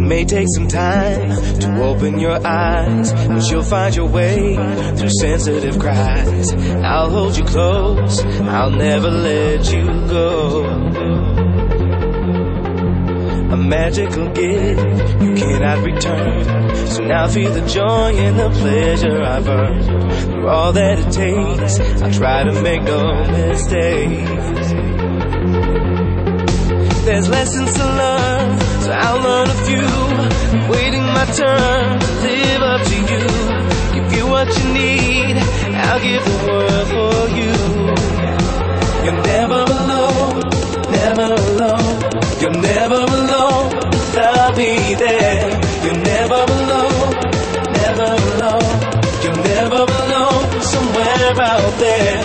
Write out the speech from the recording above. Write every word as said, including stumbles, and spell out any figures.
may take some time to open your eyes, but you'll find your way through sensitive cries. I'll hold you close, I'll never let you go. A magical gift you cannot return, so now feel the joy and the pleasure I've earned. Through all that it takes, I'll try to make no mistakes. There's lessons to learn, so I'll learn a few. I'm waiting my turn to live up to you. Give you what you need, I'll give the world for you. You're never alone, never alone. You're never alone, I'll be there. You're never alone, never alone. You're never alone, somewhere out there.